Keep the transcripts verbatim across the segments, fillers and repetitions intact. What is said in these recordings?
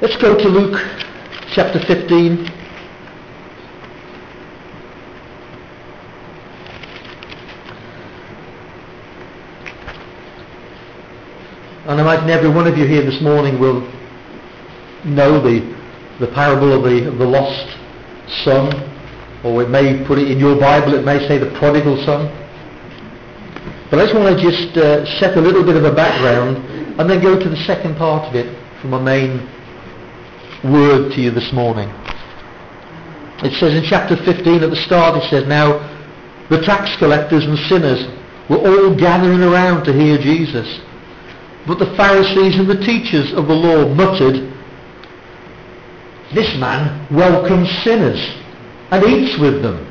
Let's go to Luke chapter fifteen. And I imagine every one of you here this morning will know the, the parable of the, of the lost son, or it may put it in your Bible, it may say the prodigal son. But I just want to just uh, set a little bit of a background and then go to the second part of it from my main word to you this morning. It says in chapter fifteen at the start, it says, now the tax collectors and sinners were all gathering around to hear Jesus. But the Pharisees and the teachers of the law muttered, this man welcomes sinners and eats with them.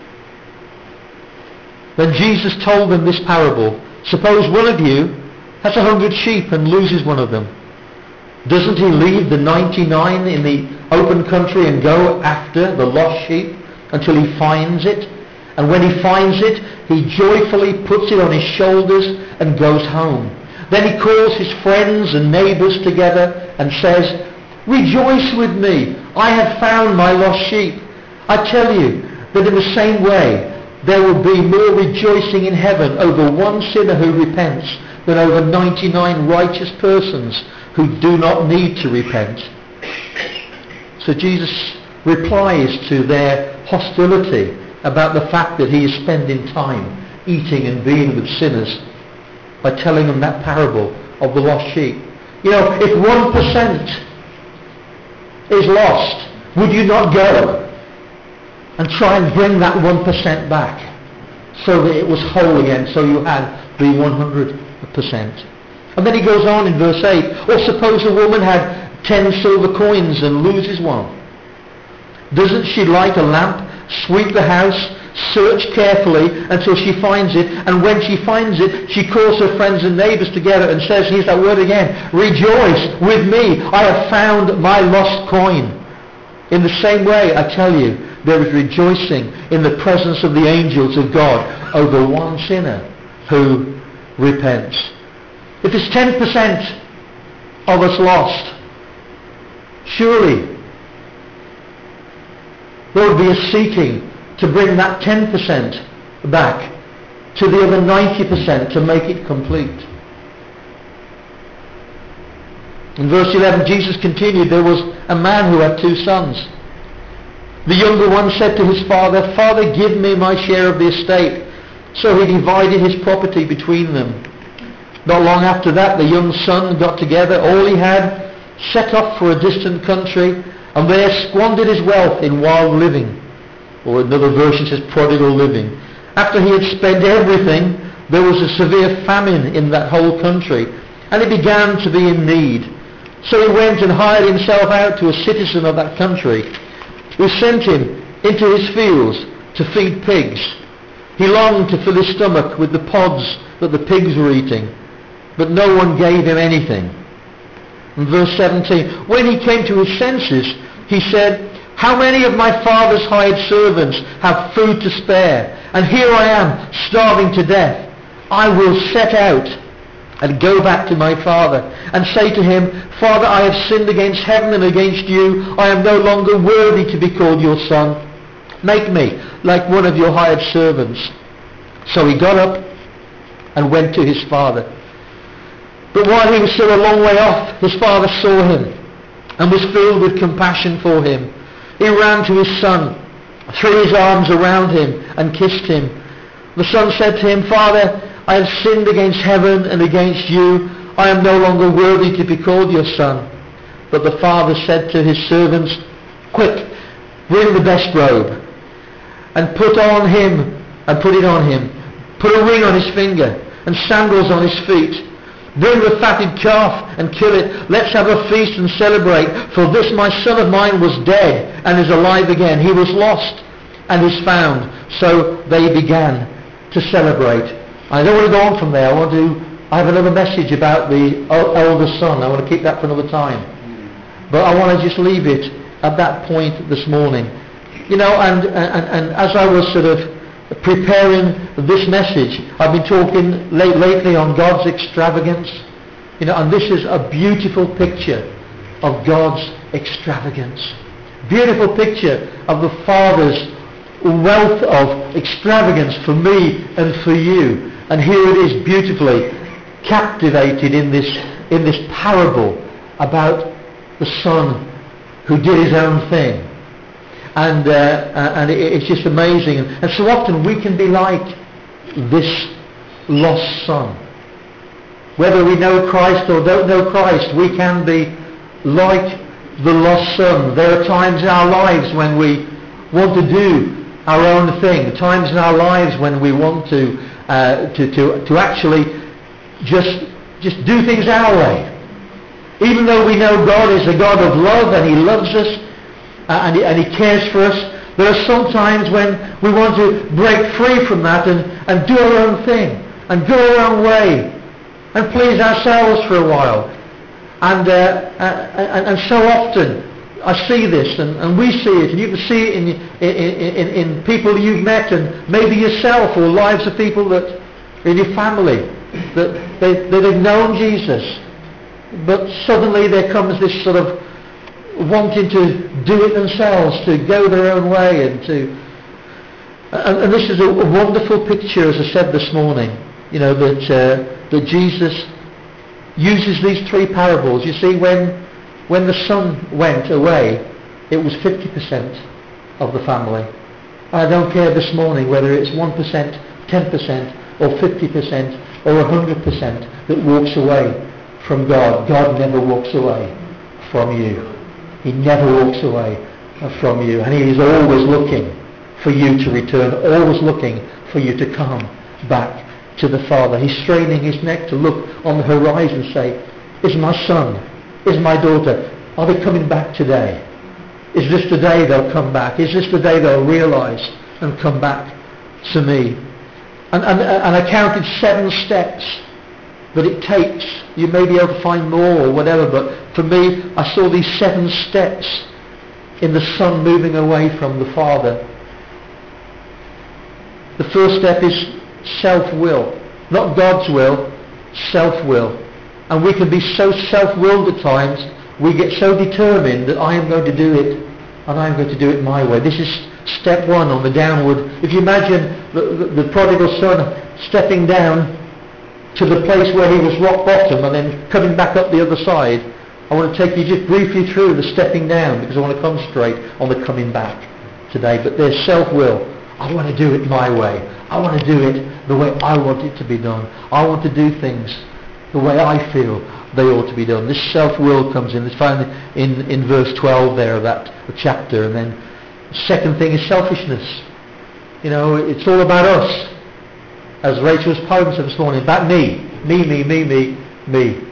Then Jesus told them this parable. Suppose one of you has a hundred sheep and loses one of them. Doesn't he leave the ninety-nine in the open country and go after the lost sheep until he finds it? And when he finds it, he joyfully puts it on his shoulders and goes home. Then he calls his friends and neighbours together and says, rejoice with me, I have found my lost sheep. I tell you that in the same way there will be more rejoicing in heaven over one sinner who repents than over ninety-nine righteous persons who do not need to repent. So Jesus replies to their hostility about the fact that he is spending time eating and being with sinners by telling them that parable of the lost sheep. You know, if one percent is lost, would you not go and try and bring that one percent back so that it was whole again, so you had the one hundred percent? And then he goes on in verse eight, or suppose a woman had ten silver coins and loses one. Doesn't she light a lamp, sweep the house, search carefully until she finds it, and when she finds it, she calls her friends and neighbours together and says, here's that word again, rejoice with me, I have found my lost coin. In the same way, I tell you, there is rejoicing in the presence of the angels of God over one sinner who repents. If it's ten percent of us lost, surely there would be a seeking to bring that ten percent back to the other ninety percent to make it complete. In verse eleven, Jesus continued, there was a man who had two sons. The younger one said to his father, Father, give me my share of the estate. So he divided his property between them. Not long after that, the young son got together all he had, set off for a distant country, and there squandered his wealth in wild living. Or another version says prodigal living. After he had spent everything, there was a severe famine in that whole country, and he began to be in need. So he went and hired himself out to a citizen of that country, who sent him into his fields to feed pigs. He longed to fill his stomach with the pods that the pigs were eating, but no one gave him anything. In verse seventeen, when he came to his senses, he said, how many of my father's hired servants have food to spare, and here I am starving to death? I will set out and go back to my father and say to him, Father, I have sinned against heaven and against you. I am no longer worthy to be called your son. Make me like one of your hired servants. So he got up and went to his father. But while he was still a long way off, his father saw him and was filled with compassion for him. He ran to his son, threw his arms around him and kissed him. The son said to him, Father, I have sinned against heaven and against you. I am no longer worthy to be called your son. But the father said to his servants, quick, bring the best robe and put on him and put it on him. Put a ring on his finger and sandals on his feet. Bring the fatted calf and kill it. Let's have a feast and celebrate. For this my son of mine was dead and is alive again. He was lost and is found. So they began to celebrate. I don't want to go on from there. I want to. I have another message about the elder son. I want to keep that for another time. But I want to just leave it at that point this morning. You know, and, and, and as I was sort of preparing this message, I've been talking late, lately on God's extravagance. You know, and this is a beautiful picture of God's extravagance. Beautiful picture of the Father's wealth of extravagance for me and for you. And here it is beautifully captivated in this in this parable about the Son who did his own thing. And uh, and it, it's just amazing. And so often we can be like this lost son. Whether we know Christ or don't know Christ, we can be like the lost son. There are times in our lives when we want to do our own thing. Times in our lives when we want to uh, to, to to actually just just do things our way. Even though we know God is a God of love and He loves us uh, and, he, and He cares for us, there are some times when we want to break free from that and, and do our own thing and go our own way and please ourselves for a while. And, uh, and, and so often I see this, and, and we see it, and you can see it in, in, in, in people you've met, and maybe yourself, or lives of people that in your family, that, they, that they've known Jesus, but suddenly there comes this sort of wanting to do it themselves, to go their own way, and to and, and this is a, a wonderful picture, as I said this morning, you know, that uh, that Jesus uses these three parables. You see, when when the son went away, it was fifty percent of the family. I don't care this morning whether it's one percent, ten percent, or fifty percent, or one hundred percent that walks away from God. God never walks away from you. He never walks away from you. And He is always looking for you to return, always looking for you to come back to the Father. He's straining His neck to look on the horizon and say, is my son, is my daughter, are they coming back today? Is this the day they'll come back? Is this the day they'll realise and come back to me? And, and, and I counted seven steps that it takes. You may be able to find more or whatever, but for me, I saw these seven steps in the Son moving away from the Father. The first step is self-will. Not God's will, self-will. And we can be so self-willed at times, we get so determined that I am going to do it, and I am going to do it my way. This is step one on the downward. If you imagine the, the, the prodigal son stepping down to the place where he was rock bottom and then coming back up the other side, I want to take you just briefly through the stepping down, because I want to concentrate on the coming back today. But there's self-will. I want to do it my way. I want to do it the way I want it to be done. I want to do things the way I feel they ought to be done. This self-will comes in. It's found in, in verse twelve there of that chapter. And then the second thing is selfishness. You know, it's all about us. As Rachel's poem said this morning, about me. Me, me, me, me, me.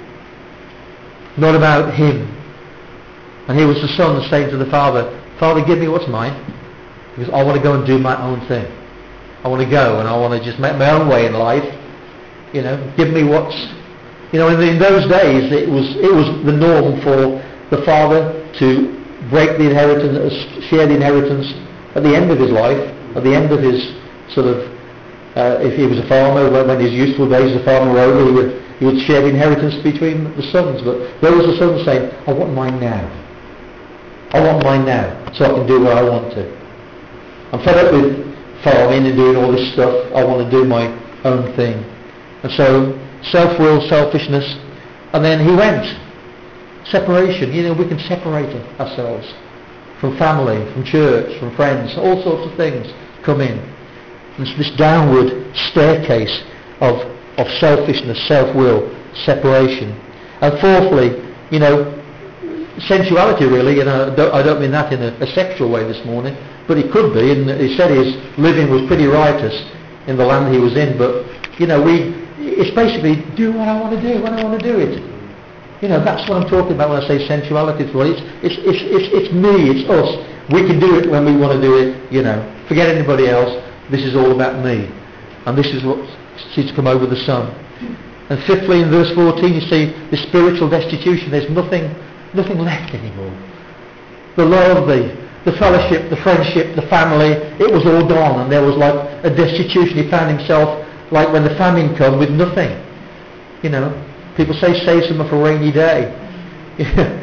Not about him. And here was the son saying to the father, Father, give me what's mine, because I want to go and do my own thing. I want to go and I want to just make my own way in life. You know, give me what's... You know, in, in those days, it was it was the norm for the father to break the inheritance, share the inheritance at the end of his life, at the end of his sort of, uh, if he was a farmer, when, when his useful days as a farmer were over, he would, he would share the inheritance between the sons. But there was a son saying, I want mine now. I want mine now, so I can do what I want to. I'm fed up with farming and doing all this stuff. I want to do my own thing. And so, self-will, selfishness, and then he went. Separation. You know, we can separate ourselves from family, from church, from friends. All sorts of things come in. It's this downward staircase of, of selfishness, self-will, separation. And fourthly, you know, sensuality really, and I don't, I don't mean that in a, a sexual way this morning, but it could be, and he said his living was pretty riotous in the land he was in, but, you know, we, it's basically do what I want to do, when I want to do it. You know, that's what I'm talking about when I say sensuality. It's, it's, it's, it's, it's me, it's us. We can do it when we want to do it, you know. Forget anybody else. This is all about me. And this is what seems to come over the Son. And fifthly, in verse fourteen, you see the spiritual destitution. There's nothing nothing left anymore. The love, the, the fellowship, the friendship, the family, it was all gone. And there was like a destitution. He found himself like when the famine come with nothing. You know, people say save some for a rainy day.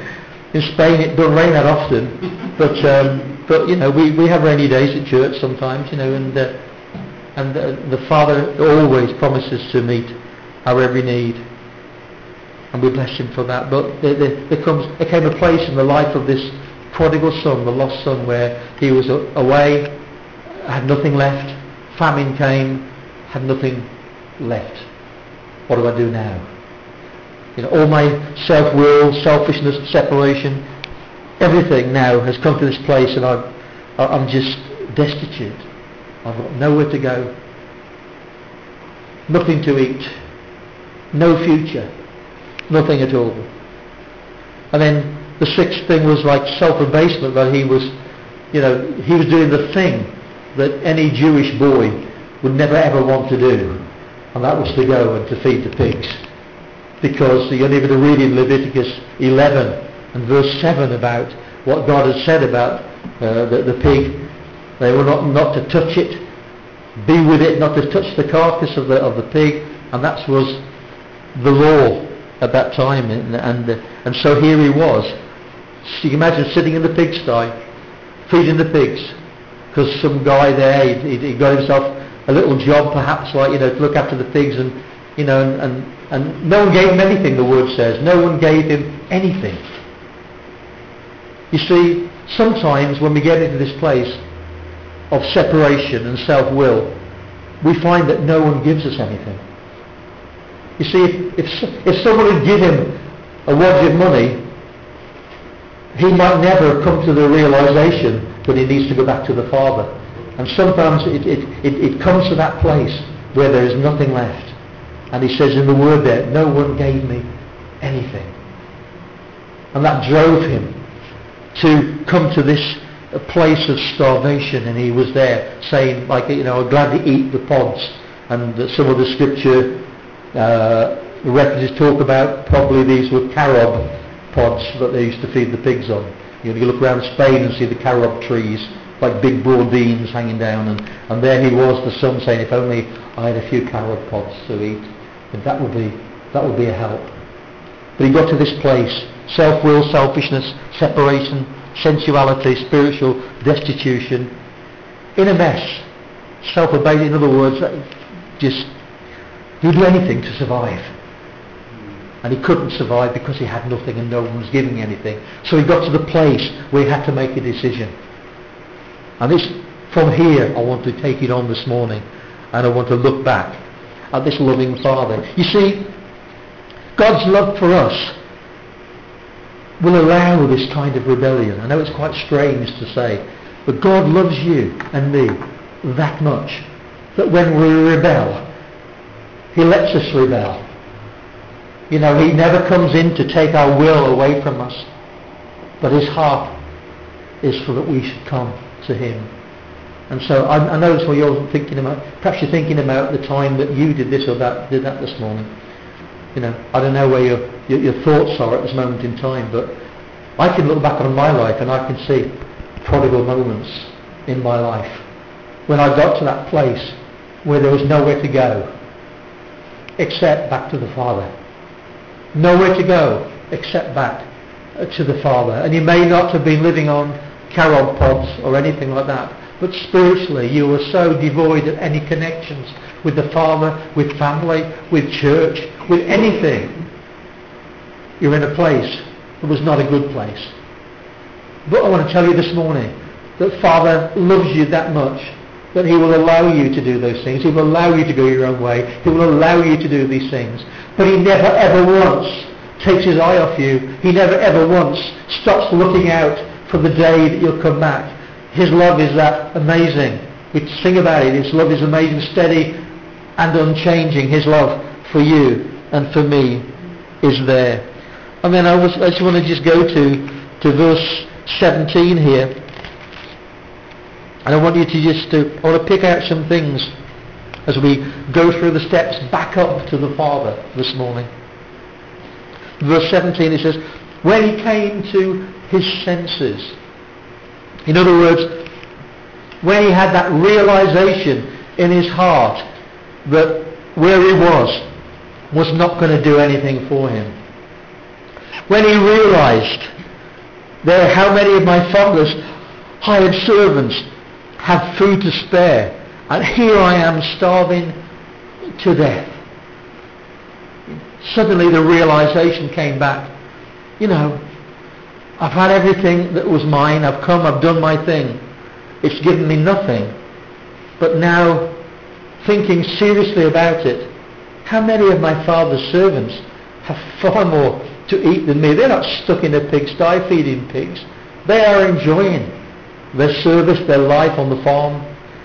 In Spain it doesn't rain that often, but um, but you know we, we have rainy days at church sometimes, you know, and uh, and uh, the Father always promises to meet our every need, and we bless Him for that. But there, there, there comes there came a place in the life of this prodigal son, the lost son, where he was away, had nothing left. Famine came, had nothing left. What do I do now? You know, all my self-will, selfishness, separation, everything now has come to this place, and I'm, I'm just destitute. I've got nowhere to go, nothing to eat, no future, nothing at all. And then the sixth thing was like self-abasement, that he was, you know, he was doing the thing that any Jewish boy would never ever want to do, and that was to go and to feed the pigs. Because you're only going to read in Leviticus eleven and verse seven about what God has said about uh, the, the pig. They were not, not to touch it, be with it, not to touch the carcass of the of the pig, and that was the law at that time. And and, uh, and so here he was. So you can imagine sitting in the pigsty, feeding the pigs, because some guy there, he, he got himself a little job, perhaps, like, you know, to look after the pigs, and you know, and, and and no one gave him anything. The word says no one gave him anything. You see, sometimes when we get into this place of separation and self-will, we find that no one gives us anything. You see, if if, if someone would give him a wad of money, he might never come to the realization that he needs to go back to the Father. And sometimes it, it, it, it comes to that place where there is nothing left. And he says in the word there, no one gave me anything. And that drove him to come to this place of starvation. And he was there saying, like, you know, I'm glad to eat the pods. And some of the scripture uh, references talk about probably these were carob pods that they used to feed the pigs on. You know, you look around Spain and see the carob trees, like big broad beans hanging down, and, and there he was, the son, saying, if only I had a few carob pods to eat, and that would be that would be a help. But he got to this place: self-will, selfishness, separation, sensuality, spiritual destitution, in a mess, self-abasing. In other words, just he'd do anything to survive. And he couldn't survive because he had nothing and no one was giving anything. So he got to the place where he had to make a decision. And this, from here, I want to take it on this morning, and I want to look back at this loving Father. You see, God's love for us will allow this kind of rebellion. I know it's quite strange to say, but God loves you and me that much that when we rebel, He lets us rebel. You know, He never comes in to take our will away from us, but His heart is for that we should come to Him. And so I, I know that's what you're thinking about. Perhaps you're thinking about the time that you did this or that, did that this morning. You know, I don't know where your, your, your thoughts are at this moment in time, but I can look back on my life and I can see prodigal moments in my life when I got to that place where there was nowhere to go except back to the Father. Nowhere to go except back to the Father. And you may not have been living on carob pods or anything like that, but spiritually you were so devoid of any connections with the Father, with family, with church, with anything. You're in a place that was not a good place. But I want to tell you this morning that Father loves you that much that He will allow you to do those things. He will allow you to go your own way. He will allow you to do these things. But He never ever once takes His eye off you. He never ever once stops looking out for the day that you'll come back. His love is that amazing. We sing about it. His love is amazing, steady and unchanging. His love for you and for me is there. And then I, was, I just want to just go to, to verse seventeen here. And I want you to just, to, I want to pick out some things as we go through the steps back up to the Father this morning. Verse seventeen, it says, when he came to his senses. In other words, when he had that realization in his heart that where he was was not going to do anything for him. When he realized There, how many of my father's hired servants have food to spare, and here I am starving to death. Suddenly the realization came back. You know, I've had everything that was mine. I've come, I've done my thing. It's given me nothing. But now, thinking seriously about it, how many of my father's servants have far more to eat than me? They're not stuck in a pigsty feeding pigs. They are enjoying their service, their life on the farm.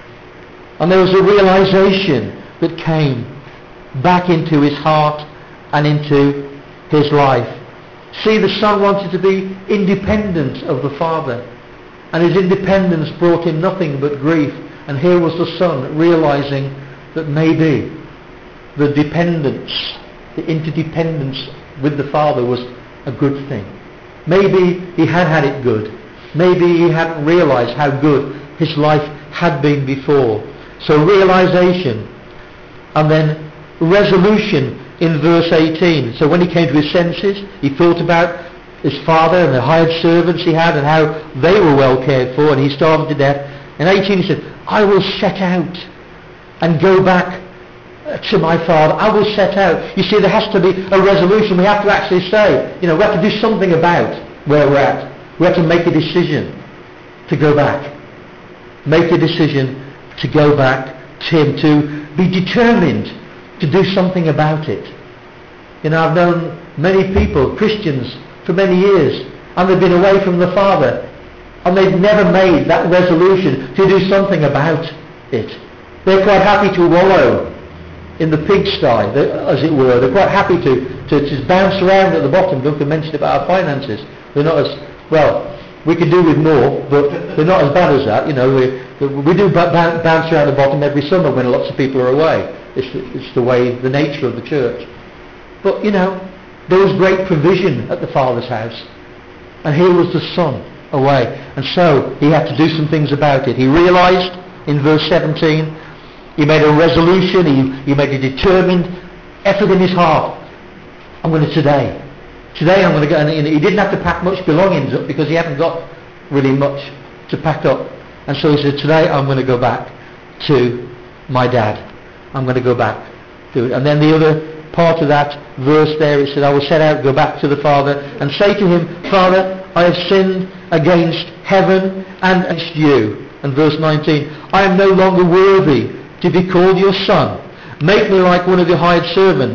And there was a realization that came back into his heart and into his life. See, the son wanted to be independent of the father, and his independence brought him nothing but grief. And here was the son realizing that maybe the dependence, the interdependence with the father was a good thing. Maybe he had had it good. Maybe he hadn't realized how good his life had been before. So realization, and then resolution in verse eighteen. So when he came to his senses, he thought about his father and the hired servants he had and how they were well cared for, and he starved to death. In eighteen he said, I will set out and go back to my father. I will set out. You see, there has to be a resolution. We have to actually say, you know, we have to do something about where we're at. We have to make a decision to go back. Make a decision to go back to him, to be determined to do something about it. You know, I've known many people, Christians, for many years, and they've been away from the Father, and they've never made that resolution to do something about it. They're quite happy to wallow in the pigsty, as it were. They're quite happy to, to just bounce around at the bottom. Duncan mentioned about our finances. They're not as, well, we could do with more, but they're not as bad as that. You know, we, we do bounce around the bottom every summer when lots of people are away. It's, it's the way, the nature of the church. But, you know, there was great provision at the Father's house. And here was the Son away. And so he had to do some things about it. He realized in verse seventeen, he made a resolution, he, he made a determined effort in his heart. I'm going to today. Today I'm going to go. And he didn't have to pack much belongings up because he hadn't got really much to pack up. And so he said, today I'm going to go back to my dad. I'm going to go back to it. And then the other part of that verse there, it said, I will set out, go back to the Father, and say to him, Father, I have sinned against heaven and against you. And verse nineteen, I am no longer worthy to be called your son. Make me like one of your hired servants.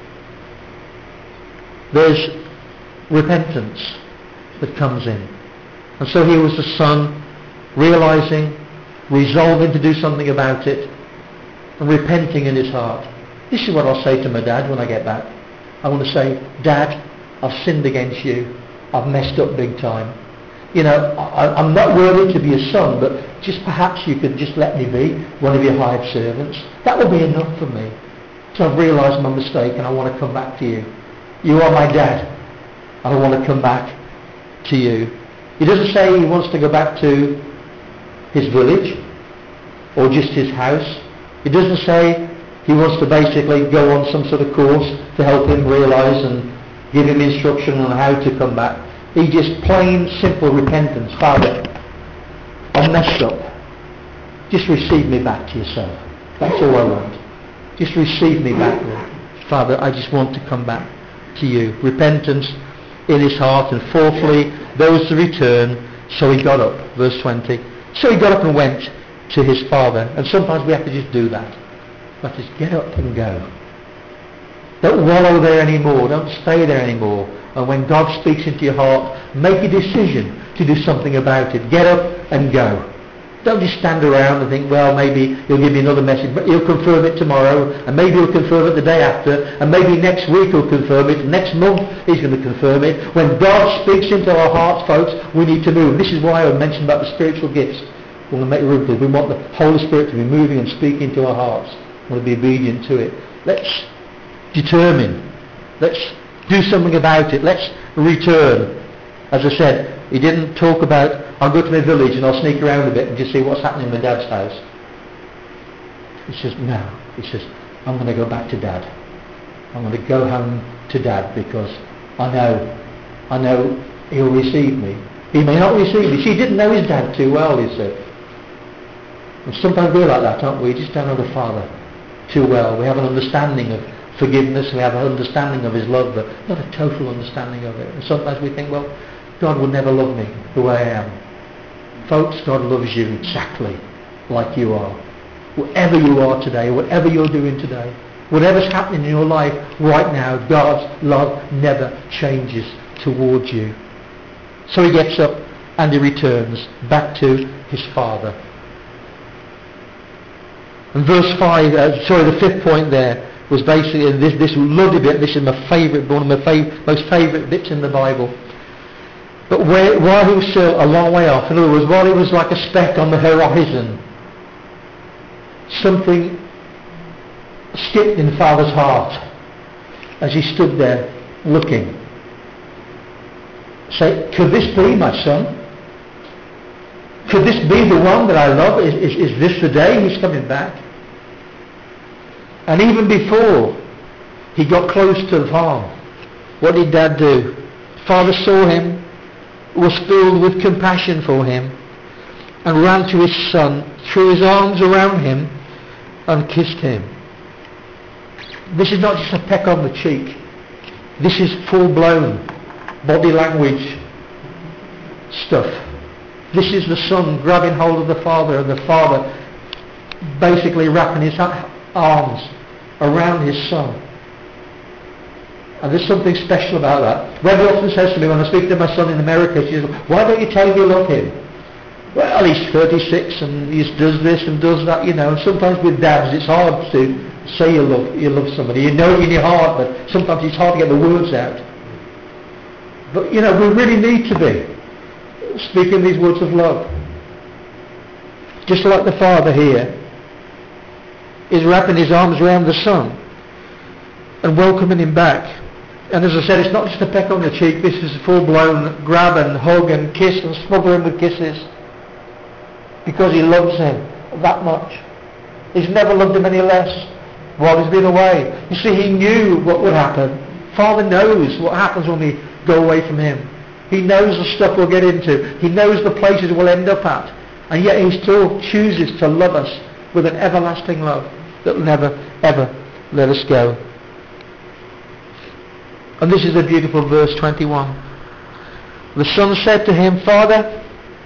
There's repentance that comes in. And so here was the son realizing, resolving to do something about it, and repenting in his heart. This is what I'll say to my dad when I get back. I want to say, Dad, I've sinned against you. I've messed up big time. You know, I, I'm not worthy to be a son, but just perhaps you could just let me be one of your hired servants. That will be enough for me. So I've realised my mistake and I want to come back to you. You are my dad, and I want to come back to you. He doesn't say he wants to go back to his village or just his house. He doesn't say he wants to basically go on some sort of course to help him realise and give him instruction on how to come back. He just plain, simple repentance. Father, I've messed up. Just receive me back to yourself. That's all I want. Just receive me back, Lord. Father, I just want to come back to you. Repentance in his heart. And fourthly, those to return. So he got up. Verse twenty. So he got up and went to his father. And sometimes we have to just do that. We have to just get up and go. Don't wallow there anymore. Don't stay there anymore. And when God speaks into your heart, make a decision to do something about it. Get up and go. Don't just stand around and think, well, maybe he'll give me another message, but he'll confirm it tomorrow, and maybe he'll confirm it the day after, and maybe next week he'll confirm it, next month he's going to confirm it. When God speaks into our hearts, folks, we need to move. This is why I mentioned about the spiritual gifts. We want to make room for it. We want the Holy Spirit to be moving and speaking into our hearts. We want to be obedient to it. Let's determine. Let's do something about it. Let's return. As I said, he didn't talk about, I'll go to my village and I'll sneak around a bit and just see what's happening in my dad's house. He says, no. He says, I'm going to go back to dad. I'm going to go home to dad because I know, I know he'll receive me. He may not receive it. He didn't know his dad too well, you see. And sometimes we're like that, aren't we? We just don't know the Father too well. We have an understanding of forgiveness, we have an understanding of his love, but not a total understanding of it. And sometimes we think, well, God will never love me the way I am. Folks, God loves you exactly like you are. Whatever you are today, whatever you're doing today, whatever's happening in your life right now, God's love never changes towards you. So he gets up and he returns back to his Father. And verse five, uh, sorry, the fifth point there was basically this, this lovely bit. This is my favourite, one of my fav- most favourite bits in the Bible. But where, while he was still a long way off, in other words, while he was like a speck on the horizon, something skipped in Father's heart as he stood there looking. Say, could this be my son? Could this be the one that I love? Is, is, is this the day he's coming back? And even before he got close to the farm, what did Dad do? Father saw him, was filled with compassion for him, and ran to his son, threw his arms around him, and kissed him. This is not just a peck on the cheek. This is full-blown body language stuff. This is the son grabbing hold of the father, and the father basically wrapping his arms around his son. And there's something special about that. Wendy often says to me when I speak to my son in America, she says, why don't you tell him you love him? Well, he's thirty-six and he does this and does that, you know. And sometimes with dads it's hard to say you love you love somebody. You know it in your heart, but sometimes it's hard to get the words out. But, you know, we really need to be speaking these words of love. Just like the father here is wrapping his arms around the son and welcoming him back. And as I said, it's not just a peck on the cheek. This is a full-blown grab and hug and kiss and smother him with kisses, because he loves him that much. He's never loved him any less while he's been away. You see, he knew what would happen. Father knows what happens when we go away from him. He knows the stuff we'll get into. He knows the places we'll end up at. And yet he still chooses to love us with an everlasting love that will never, ever let us go. And this is a beautiful verse twenty-one. The son said to him, Father,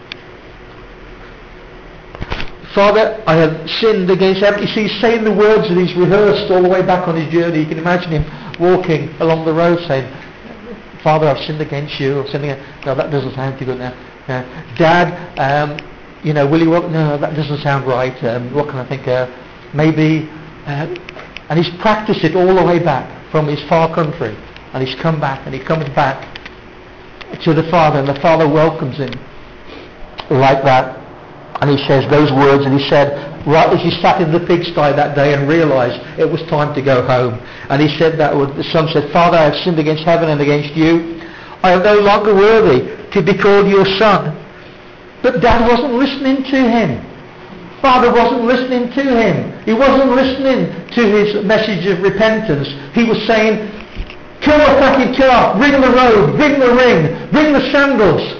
Father, I have sinned against heaven. You see, he's saying the words that he's rehearsed all the way back on his journey. You can imagine him walking along the road saying, Father, I've sinned against you. I've sinned against... No, that doesn't sound too good now. Uh, Dad, um, you know, will you... Walk? No, that doesn't sound right. Um, what can I think? Uh, maybe... Uh, and he's practiced it all the way back from his far country. And he's come back, and he comes back to the Father, and the Father welcomes him like that. And he says those words, and he said, right as he sat in the pigsty that day and realised it was time to go home. And he said that, the son said, Father, I have sinned against heaven and against you. I am no longer worthy to be called your son. But Dad wasn't listening to him. Father wasn't listening to him. He wasn't listening to his message of repentance. He was saying, kill the fatted calf, bring the robe, bring the ring, bring the sandals.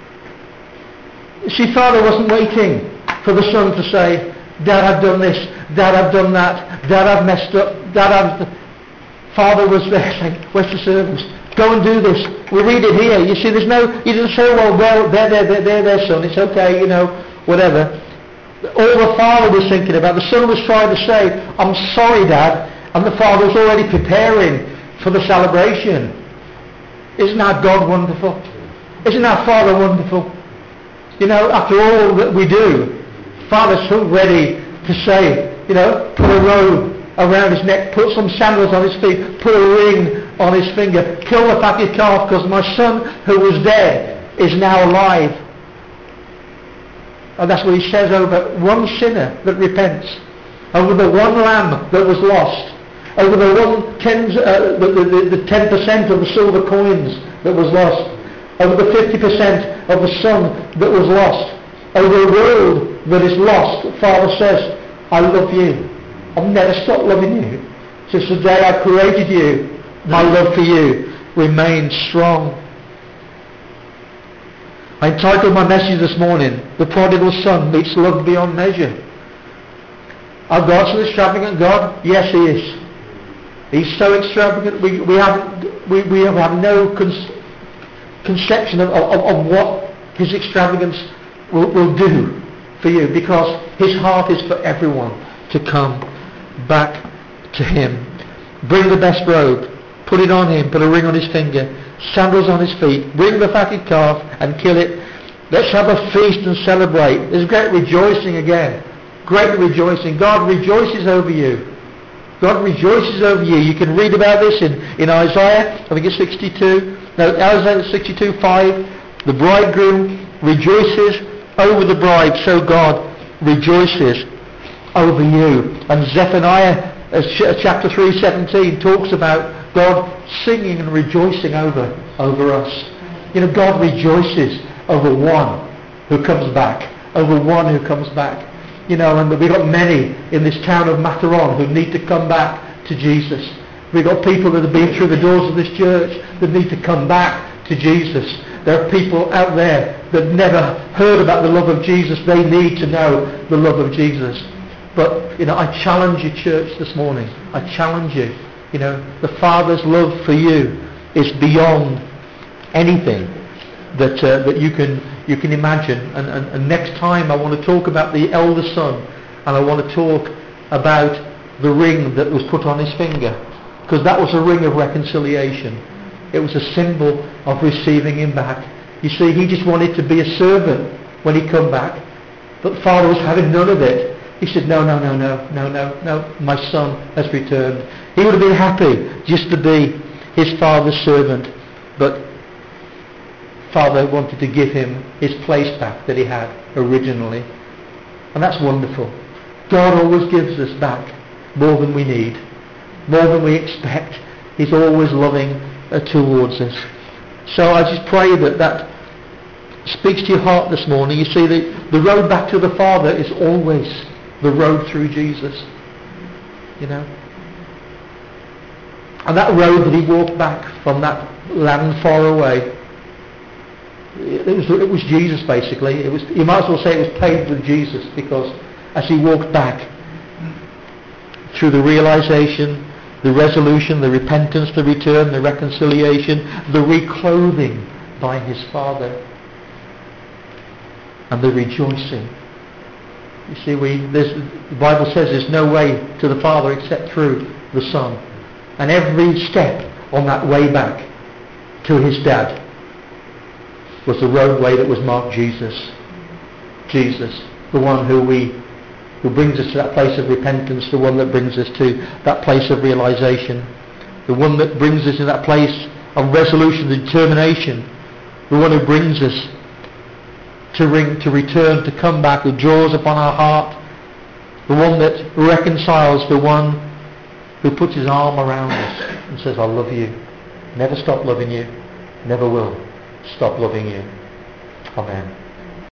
See, Father wasn't waiting for the son to say, Dad, I've done this, Dad, I've done that, Dad, I've messed up, Dad, I've... Father was there saying, where's the servants? Go and do this. We read it here. You see, there's no... He didn't say, well, well, there, there, there, there, there, son, it's okay, you know, whatever. All the Father was thinking about, the son was trying to say, I'm sorry, Dad, and the Father was already preparing for the celebration. Isn't our God wonderful? Isn't our Father wonderful? You know, after all that we do, Father's so ready to say, you know, put a robe around his neck, put some sandals on his feet, put a ring on his finger, kill the fatted calf, because my son who was dead is now alive. And that's what he says over one sinner that repents, over the one lamb that was lost, over the one ten, uh, the, the, the ten percent of the silver coins that was lost, over the fifty percent of the son that was lost, over a world that is lost. Father says, I love you. I've never stopped loving you. Since the day I created you, my love for you remains strong. I entitled my message this morning, The Prodigal Son Meets Love Beyond Measure. Are God an extravagant God? Yes, He is. He's so extravagant, we, we, have, we, we have no con- conception of, of, of what His extravagance will, will do for you, because His heart is for everyone to come back to Him. Bring the best robe, put it on Him, put a ring on His finger, sandals on His feet, bring the fatted calf and kill it. Let's have a feast and celebrate. There's great rejoicing again. Great rejoicing. God rejoices over you. God rejoices over you. You can read about this in, in Isaiah, I think it's sixty-two. No, Isaiah sixty-two five. The bridegroom rejoices over the bride, so God rejoices over you. And Zephaniah uh, ch- chapter three seventeen talks about God singing and rejoicing over, over us. You know, God rejoices over one who comes back, over one who comes back. You know, and we've got many in this town of Mataron who need to come back to Jesus. We've got people that have been through the doors of this church that need to come back to Jesus. There are people out there that never heard about the love of Jesus. They need to know the love of Jesus. But, you know, I challenge you, church, this morning. I challenge you. You know, the Father's love for you is beyond anything that uh, that you can you can imagine. And, and, and next time I want to talk about the elder son, and I want to talk about the ring that was put on his finger, because that was a ring of reconciliation. It was a symbol of receiving him back. You see, he just wanted to be a servant when he come back, but the Father was having none of it. He said, no, no, no, no, no, no, no, my son has returned. He would have been happy just to be his Father's servant, but Father wanted to give him his place back that he had originally. And that's wonderful. God always gives us back more than we need, more than we expect. He's always loving uh, towards us. So I just pray that that speaks to your heart this morning. You see, the, the road back to the Father is always the road through Jesus. You know? And that road that he walked back from that land far away, It was, it was Jesus, basically. It was, you might as well say it was paved with Jesus, because as he walked back through the realization, the resolution, the repentance, the return, the reconciliation, the reclothing by his Father, and the rejoicing. You see, we there's, the Bible says there's no way to the Father except through the Son. And every step on that way back to his dad was the roadway that was marked Jesus. Jesus, the one who we, who brings us to that place of repentance, the one that brings us to that place of realization, the one that brings us to that place of resolution, determination, the one who brings us to ring, to return, to come back, who draws upon our heart, the one that reconciles, the one who puts his arm around us and says, I love you, never stop loving you, never will stop loving you. Amen.